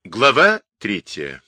Глава 3.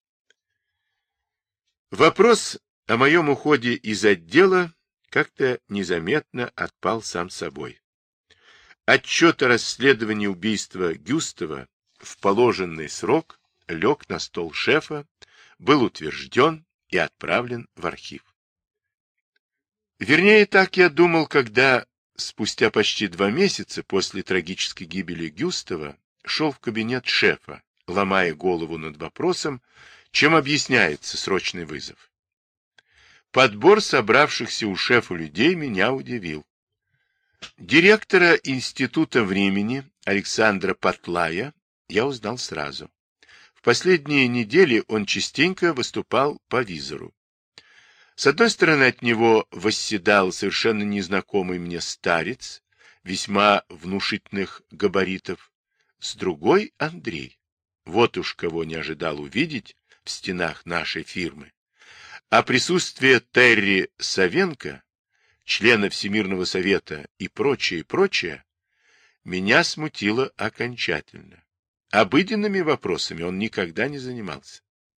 Вопрос о моем уходе из отдела как-то незаметно отпал сам собой. Отчет о расследовании убийства Гюстова в положенный срок лег на стол шефа, был утвержден и отправлен в архив. Вернее, так я думал, когда спустя почти 2 месяца после трагической гибели Гюстова шел в кабинет шефа, ломая голову над вопросом, чем объясняется срочный вызов. Подбор собравшихся у шефа людей меня удивил. Директора Института времени Александра Патлая я узнал сразу. В последние недели он частенько выступал по визору. С одной стороны от него восседал совершенно незнакомый мне старец, весьма внушительных габаритов, с другой — Андрей. Вот уж кого не ожидал увидеть в стенах нашей фирмы. А присутствие Терри Савенко, члена Всемирного совета и прочее, меня смутило окончательно. Обыденными вопросами он никогда не занимался.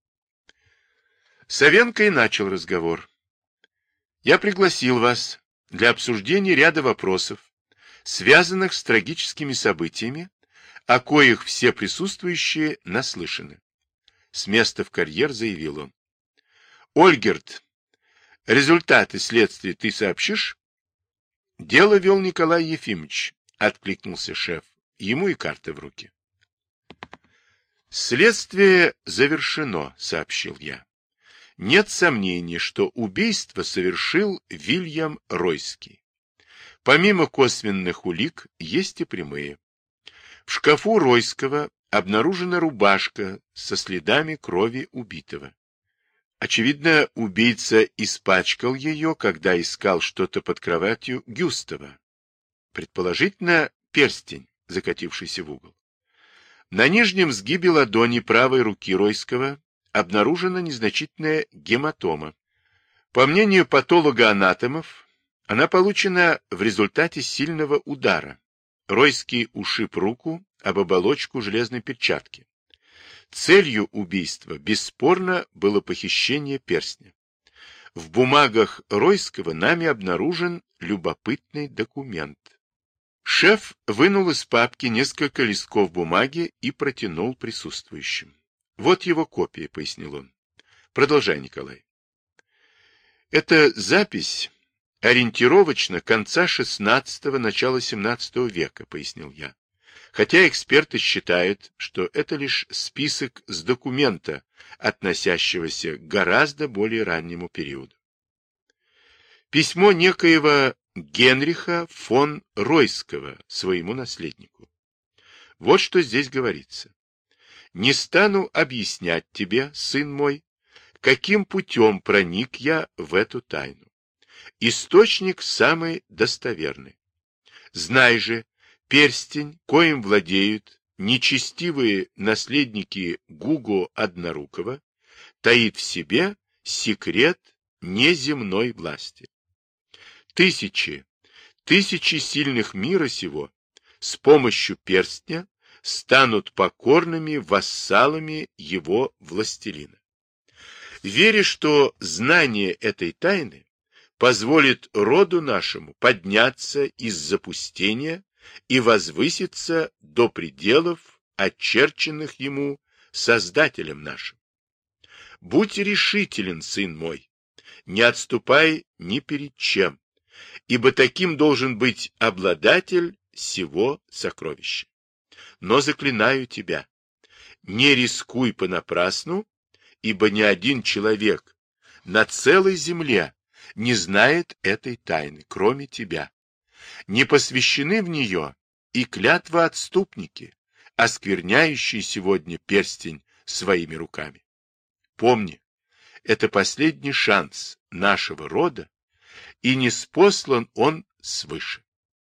Савенко и начал разговор. Я пригласил вас для обсуждения ряда вопросов, связанных с трагическими событиями, о коих все присутствующие наслышаны. С места в карьер заявил он. Ольгерт, результаты следствия ты сообщишь? Дело вел Николай Ефимович, откликнулся шеф. Ему и карты в руки. Следствие завершено, сообщил я. Нет сомнений, что убийство совершил Вильям Ройский. Помимо косвенных улик, есть и прямые. В шкафу Ройского обнаружена рубашка со следами крови убитого. Очевидно, убийца испачкал ее, когда искал что-то под кроватью Гюстова. Предположительно, перстень, закатившийся в угол. На нижнем сгибе ладони правой руки Ройского обнаружена незначительная гематома. По мнению патолога-анатомов, она получена в результате сильного удара. Ройский ушиб руку об оболочку железной перчатки. Целью убийства, бесспорно, было похищение перстня. В бумагах Ройского нами обнаружен любопытный документ. Шеф вынул из папки несколько листков бумаги и протянул присутствующим. Вот его копия, пояснил он. Продолжай, Николай. Это запись ориентировочно конца XVI – начала XVII века, пояснил я. Хотя эксперты считают, что это лишь список с документа, относящегося к гораздо более раннему периоду. Письмо некоего Генриха фон Ройского своему наследнику. Вот что здесь говорится. «Не стану объяснять тебе, сын мой, каким путем проник я в эту тайну. Источник самый достоверный. Знай же, перстень, коим владеют нечестивые наследники Гуго Однорукого, таит в себе секрет неземной власти. Тысячи сильных мира сего с помощью перстня станут покорными вассалами его властелина. Веря, что знание этой тайны позволит роду нашему подняться из запустения и возвыситься до пределов, очерченных ему Создателем нашим. Будь решителен, сын мой, не отступай ни перед чем, ибо таким должен быть обладатель сего сокровища. Но заклинаю тебя, не рискуй понапрасну, ибо ни один человек на целой земле не знает этой тайны, кроме тебя. Не посвящены в нее и клятвоотступники, оскверняющие сегодня перстень своими руками. Помни, это последний шанс нашего рода, и ниспослан он свыше.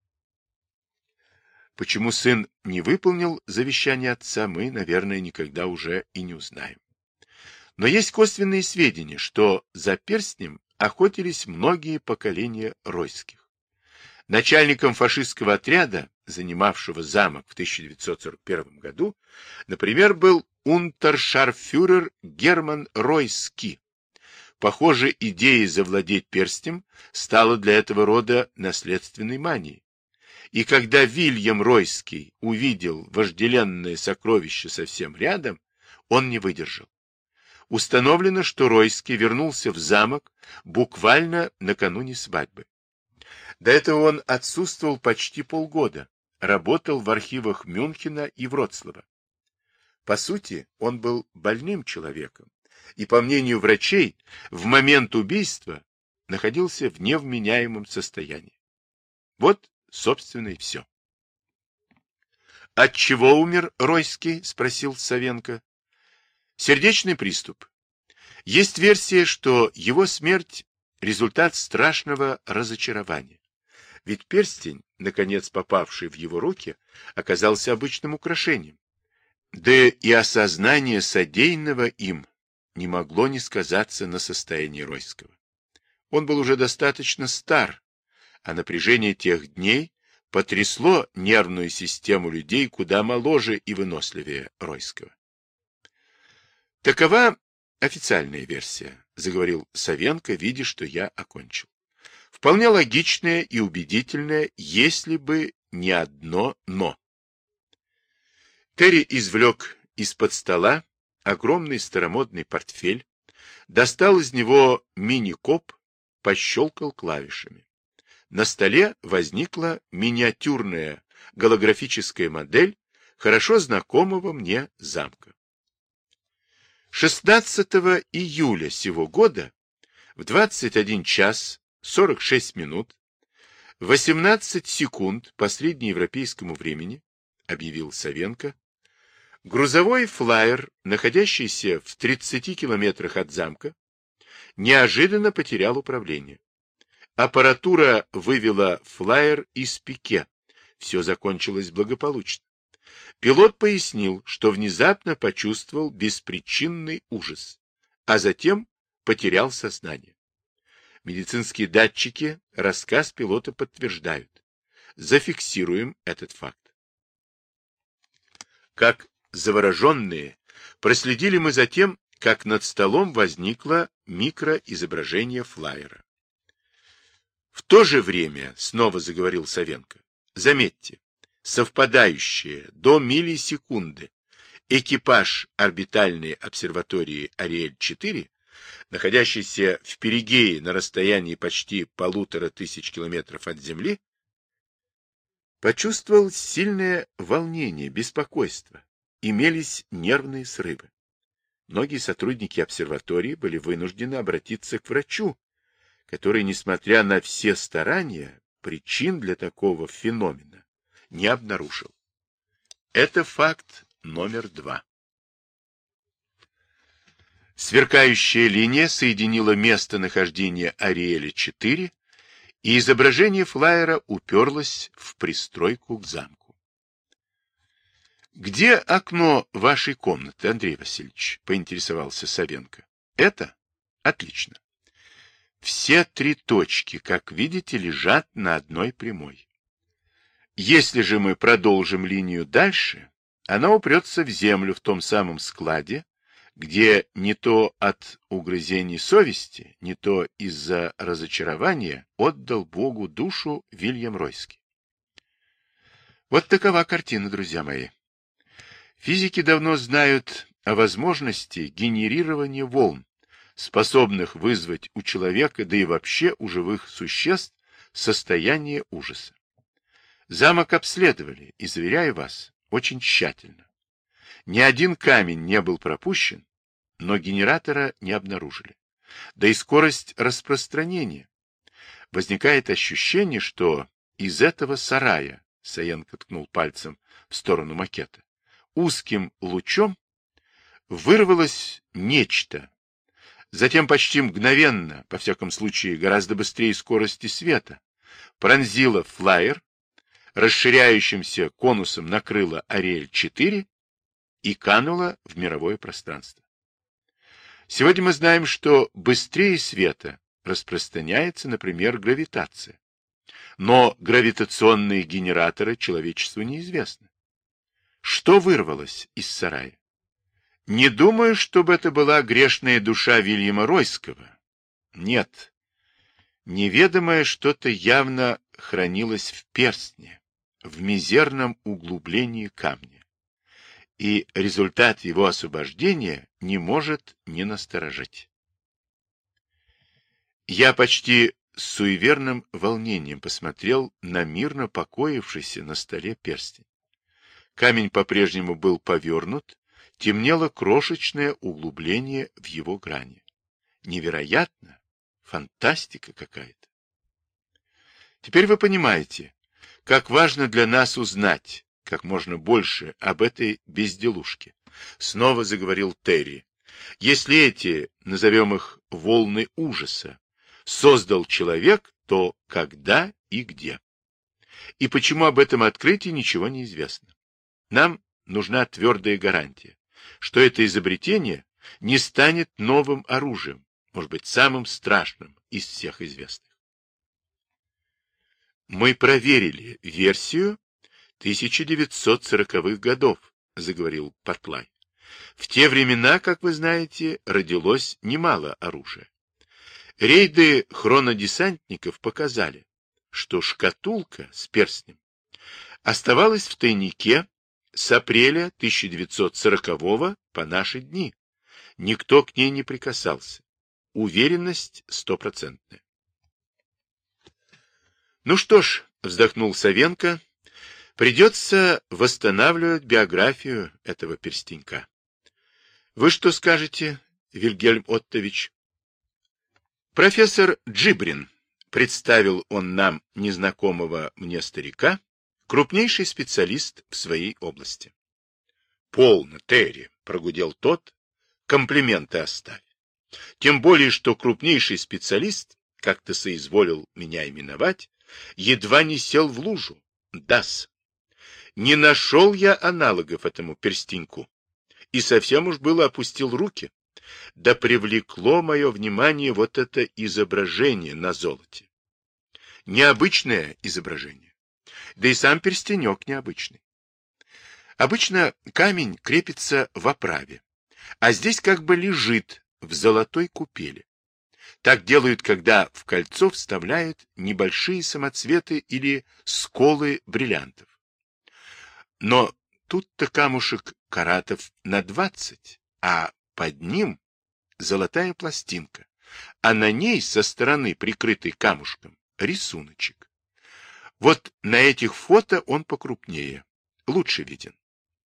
Почему сын не выполнил завещание отца, мы, наверное, никогда уже и не узнаем. Но есть косвенные сведения, что за перстнем охотились многие поколения Ройских. Начальником фашистского отряда, занимавшего замок в 1941 году, например, был унтершарфюрер Герман Ройский. Похоже, идея завладеть перстнем стала для этого рода наследственной манией. И когда Вильям Ройский увидел вожделенное сокровище совсем рядом, он не выдержал. Установлено, что Ройский вернулся в замок буквально накануне свадьбы. До этого он отсутствовал почти полгода, работал в архивах Мюнхена и Вроцлава. По сути, он был больным человеком, и, по мнению врачей, в момент убийства находился в невменяемом состоянии. Вот, собственно, и все. «От чего умер Ройский?» — спросил Савенко. «Сердечный приступ. Есть версия, что его смерть — результат страшного разочарования. Ведь перстень, наконец попавший в его руки, оказался обычным украшением. Да и осознание содеянного им не могло не сказаться на состоянии Ройского. Он был уже достаточно стар, а напряжение тех дней потрясло нервную систему людей куда моложе и выносливее Ройского. Такова официальная версия, заговорил Савенко, видя, что я окончил. Вполне логичная и убедительная, если бы не одно «но». Терри извлек из-под стола огромный старомодный портфель, достал из него мини-коп, пощелкал клавишами. На столе возникла миниатюрная голографическая модель хорошо знакомого мне замка. 16 июля сего года в 21 час 46 минут 18 секунд по среднеевропейскому времени, объявил Савенко, грузовой флайер, находящийся в 30 километрах от замка, неожиданно потерял управление. Аппаратура вывела флайер из пике. Все закончилось благополучно. Пилот пояснил, что внезапно почувствовал беспричинный ужас, а затем потерял сознание. Медицинские датчики рассказ пилота подтверждают. Зафиксируем этот факт. Как завороженные, проследили мы за тем, как над столом возникло микроизображение флайера. В то же время, снова заговорил Савенко, заметьте, совпадающие до миллисекунды экипаж орбитальной обсерватории Ариэль-4, находящийся в перигее на расстоянии почти 1500 километров от Земли, почувствовал сильное волнение, беспокойство, имелись нервные срывы. Многие сотрудники обсерватории были вынуждены обратиться к врачу, который, несмотря на все старания, причин для такого феномена не обнаружил. Это факт номер 2. Сверкающая линия соединила местонахождение Ариэля-4, и изображение флайера уперлось в пристройку к замку. «Где окно вашей комнаты, Андрей Васильевич?» — поинтересовался Савенко. «Это? Отлично. Все 3 точки, как видите, лежат на одной прямой. Если же мы продолжим линию дальше, она упрется в землю в том самом складе, где не то от угрызений совести, не то из-за разочарования отдал Богу душу Вильям Ройский. Вот такова картина, друзья мои. Физики давно знают о возможности генерирования волн, способных вызвать у человека, да и вообще у живых существ, состояние ужаса. Замок обследовали, и, заверяю вас, очень тщательно. Ни один камень не был пропущен, но генератора не обнаружили. Да и скорость распространения. Возникает ощущение, что из этого сарая, Саенко ткнул пальцем в сторону макета, узким лучом вырвалось нечто. Затем почти мгновенно, по всяком случае гораздо быстрее скорости света, пронзило флайер, расширяющимся конусом накрыло Ариэль-4 и кануло в мировое пространство. Сегодня мы знаем, что быстрее света распространяется, например, гравитация. Но гравитационные генераторы человечеству неизвестны. Что вырвалось из сарая? Не думаю, чтобы это была грешная душа Вильяма Ройского. Нет. Неведомое что-то явно хранилось в перстне, в мизерном углублении камня. И результат его освобождения не может не насторожить. Я почти с суеверным волнением посмотрел на мирно покоившийся на столе перстень. Камень по-прежнему был повернут, темнело крошечное углубление в его грани. Невероятно! Фантастика какая-то! Теперь вы понимаете, как важно для нас узнать как можно больше об этой безделушке. Снова заговорил Терри. Если эти, назовем их, волны ужаса, создал человек, то когда и где? И почему об этом открытии ничего не известно? Нам нужна твердая гарантия, что это изобретение не станет новым оружием, может быть, самым страшным из всех известных. Мы проверили версию 1940-х годов, заговорил Портлай. В те времена, как вы знаете, родилось немало оружия. Рейды хронодесантников показали, что шкатулка с перстнем оставалась в тайнике с апреля 1940 по наши дни. Никто к ней не прикасался. Уверенность 100%. Ну что ж, вздохнул Савенко, придется восстанавливать биографию этого перстенька. Вы что скажете, Вильгельм Оттович? Профессор Джибрин, представил он нам незнакомого мне старика, крупнейший специалист в своей области. Полно, Терри, прогудел тот, комплименты оставь. Тем более, что крупнейший специалист, как ты соизволил меня именовать, едва не сел в лужу. Дас. Не нашел я аналогов этому перстеньку. И совсем уж было опустил руки. Да привлекло мое внимание вот это изображение на золоте. Необычное изображение. Да и сам перстенек необычный. Обычно камень крепится в оправе, а здесь как бы лежит в золотой купели. Так делают, когда в кольцо вставляют небольшие самоцветы или сколы бриллиантов. Но тут-то камушек каратов на 20, а под ним золотая пластинка, а на ней со стороны, прикрытой камушком, рисуночек. Вот на этих фото он покрупнее, лучше виден.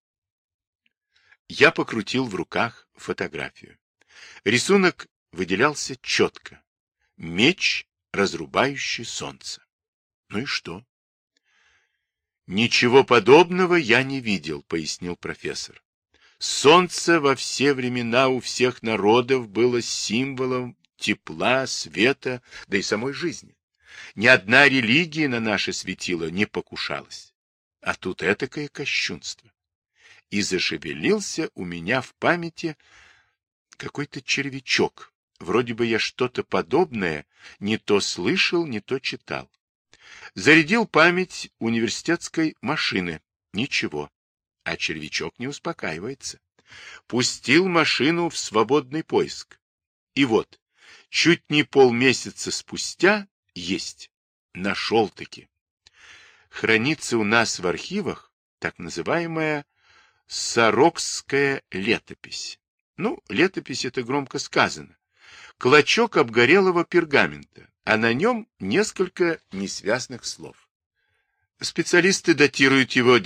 Я покрутил в руках фотографию. Рисунок выделялся четко. Меч, разрубающий солнце. Ну и что? Ничего подобного я не видел, пояснил профессор. Солнце во все времена у всех народов было символом тепла, света, да и самой жизни. Ни одна религия на наше светило не покушалась. А тут этакое кощунство. И зашевелился у меня в памяти какой-то червячок. Вроде бы я что-то подобное не то слышал, не то читал. Зарядил память университетской машины. Ничего. А червячок не успокаивается. Пустил машину в свободный поиск. И вот, чуть не полмесяца спустя есть. Нашел-таки. Хранится у нас в архивах так называемая Сорокская летопись. Ну, летопись это громко сказано. Клочок обгорелого пергамента, а на нем несколько несвязных слов. Специалисты датируют его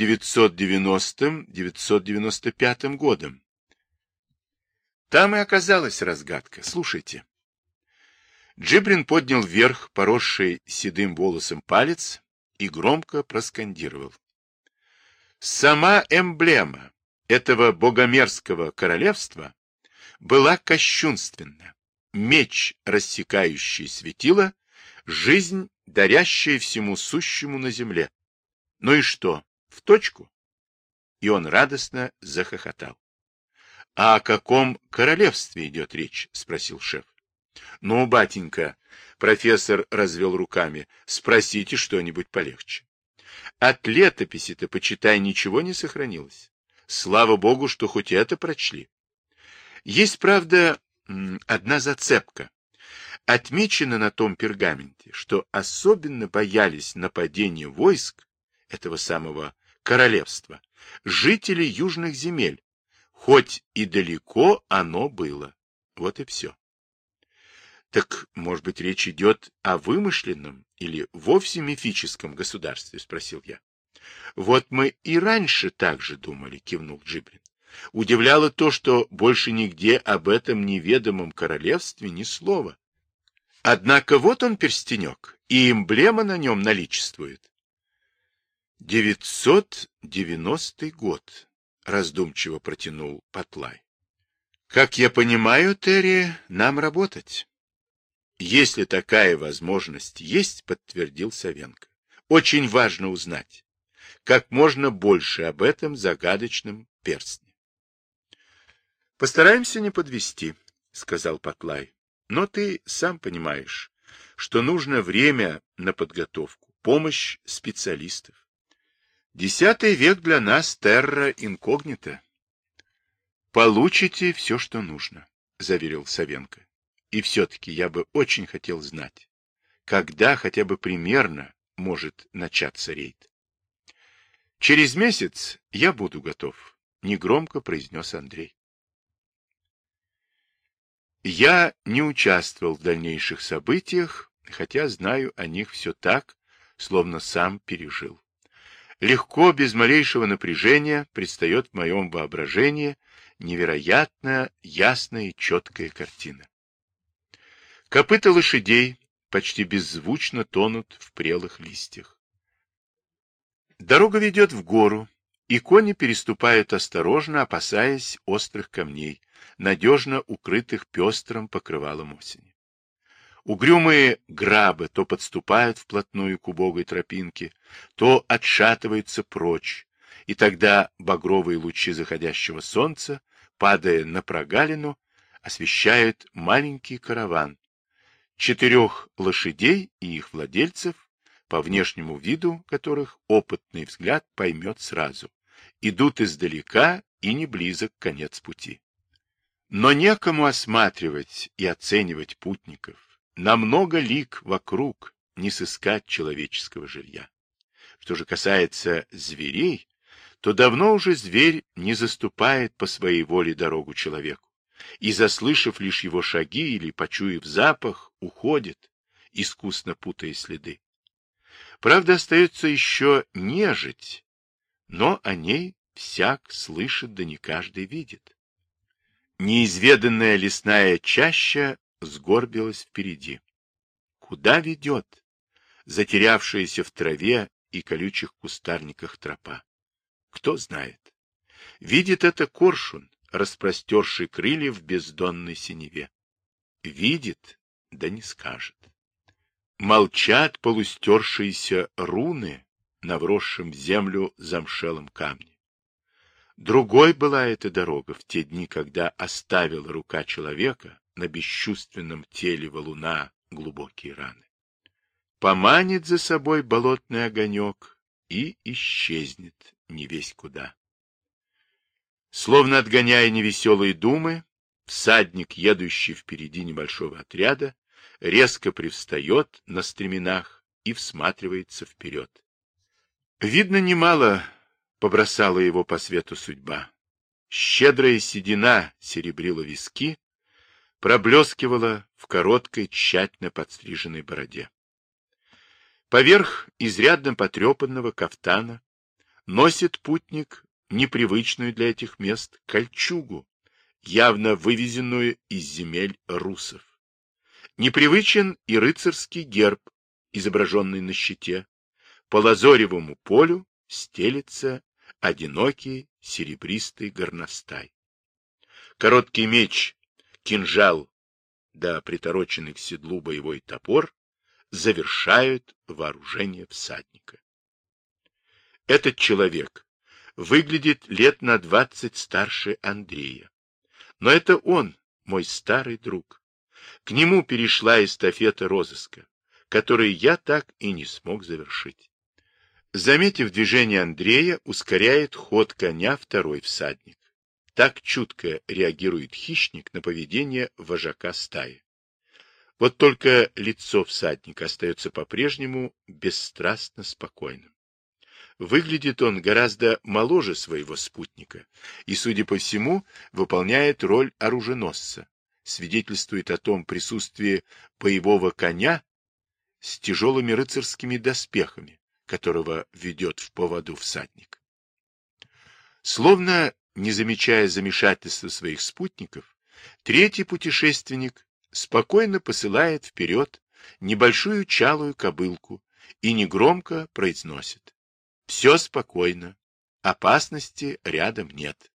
990-995 годом. Там и оказалась разгадка. Слушайте. Джибрин поднял вверх поросший седым волосом палец и громко проскандировал. Сама эмблема этого богомерзкого королевства была кощунственна. Меч, рассекающий светило, жизнь, дарящая всему сущему на земле. Ну и что, в точку? И он радостно захохотал. — А о каком королевстве идет речь? — спросил шеф. — Ну, батенька, — профессор развел руками, — спросите что-нибудь полегче. От летописи-то, почитай, ничего не сохранилось. Слава богу, что хоть это прочли. Есть, правда, одна зацепка. Отмечено на том пергаменте, что особенно боялись нападения войск этого самого королевства жители южных земель, хоть и далеко оно было. Вот и все. Так, может быть, речь идет о вымышленном или вовсе мифическом государстве, спросил я. Вот мы и раньше так же думали, кивнул Джибрин. Удивляло то, что больше нигде об этом неведомом королевстве ни слова. Однако вот он перстенек, и эмблема на нем наличествует. 990 год, раздумчиво протянул Патлай. Как я понимаю, Терри, нам работать. Если такая возможность есть, подтвердил Савенко, очень важно узнать как можно больше об этом загадочном перстне. Постараемся не подвести, сказал Патлай. Но ты сам понимаешь, что нужно время на подготовку, помощь специалистов. 10 век для нас терра инкогнита. Получите все, что нужно, заверил Савенко. И все-таки я бы очень хотел знать, когда хотя бы примерно может начаться рейд. Через месяц я буду готов, негромко произнес Андрей. Я не участвовал в дальнейших событиях, хотя знаю о них все так, словно сам пережил. Легко, без малейшего напряжения, предстает в моем воображении невероятно ясная и четкая картина. Копыта лошадей почти беззвучно тонут в прелых листьях. Дорога ведет в гору, и кони переступают осторожно, опасаясь острых камней, надежно укрытых пестрым покрывалом осени. Угрюмые грабы то подступают вплотную к убогой тропинке, то отшатываются прочь, и тогда багровые лучи заходящего солнца, падая на прогалину, освещают маленький караван, 4 лошадей и их владельцев, по внешнему виду которых опытный взгляд поймет сразу, идут издалека и не близок конец пути. Но некому осматривать и оценивать путников, на много лиг вокруг не сыскать человеческого жилья. Что же касается зверей, то давно уже зверь не заступает по своей воле дорогу человеку, и, заслышав лишь его шаги или почуяв запах, уходит, искусно путая следы. Правда, остается еще нежить, но о ней всяк слышит, да не каждый видит. Неизведанная лесная чаща сгорбилась впереди. Куда ведет затерявшаяся в траве и колючих кустарниках тропа? Кто знает. Видит это коршун, распростерший крылья в бездонной синеве. Видит, да не скажет. Молчат полустершиеся руны на вросшем в землю замшелом камне. Другой была эта дорога в те дни, когда оставила рука человека на бесчувственном теле валуна глубокие раны. Поманит за собой болотный огонек и исчезнет невесть куда. Словно отгоняя невеселые думы, всадник, едущий впереди небольшого отряда, резко привстает на стременах и всматривается вперед. Видно, немало побросала его по свету судьба. Щедрая седина серебрила виски, проблескивала в короткой, тщательно подстриженной бороде. Поверх изрядно потрепанного кафтана носит путник непривычную для этих мест кольчугу, явно вывезенную из земель русов. Непривычен и рыцарский герб, изображенный на щите. По лазоревому полю стелется одинокий серебристый горностай. Короткий меч, кинжал да притороченный к седлу боевой топор завершают вооружение всадника. Этот человек выглядит лет на 20 старше Андрея. Но это он, мой старый друг. К нему перешла эстафета розыска, который я так и не смог завершить. Заметив движение Андрея, ускоряет ход коня второй всадник. Так чутко реагирует хищник на поведение вожака стаи. Вот только лицо всадника остается по-прежнему бесстрастно спокойным. Выглядит он гораздо моложе своего спутника и, судя по всему, выполняет роль оруженосца. Свидетельствует о том присутствии боевого коня с тяжелыми рыцарскими доспехами, которого ведет в поводу всадник. Словно не замечая замешательства своих спутников, третий путешественник спокойно посылает вперед небольшую чалую кобылку и негромко произносит: «Все спокойно, опасности рядом нет».